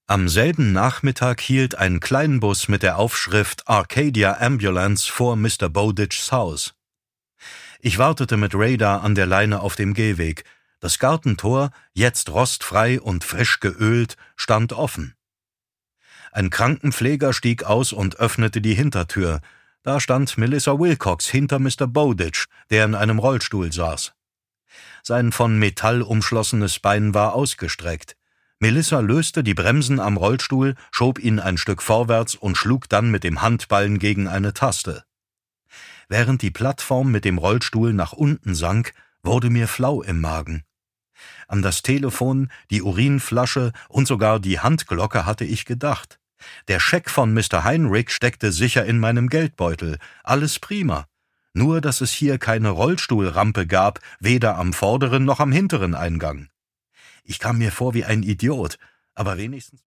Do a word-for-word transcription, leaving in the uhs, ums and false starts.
Am selben Nachmittag hielt ein Kleinbus mit der Aufschrift Arcadia Ambulance vor Mister Bowditchs Haus. Ich wartete mit Radar an der Leine auf dem Gehweg. Das Gartentor, jetzt rostfrei und frisch geölt, stand offen. Ein Krankenpfleger stieg aus und öffnete die Hintertür. Da stand Melissa Wilcox hinter Mister Bowditch, der in einem Rollstuhl saß. Sein von Metall umschlossenes Bein war ausgestreckt. Melissa löste die Bremsen am Rollstuhl, schob ihn ein Stück vorwärts und schlug dann mit dem Handballen gegen eine Taste. Während die Plattform mit dem Rollstuhl nach unten sank, wurde mir flau im Magen. An das Telefon, die Urinflasche und sogar die Handglocke hatte ich gedacht. Der Scheck von Mister Heinrich steckte sicher in meinem Geldbeutel. Alles prima. Nur, dass es hier keine Rollstuhlrampe gab, weder am vorderen noch am hinteren Eingang. Ich kam mir vor wie ein Idiot, aber wenigstens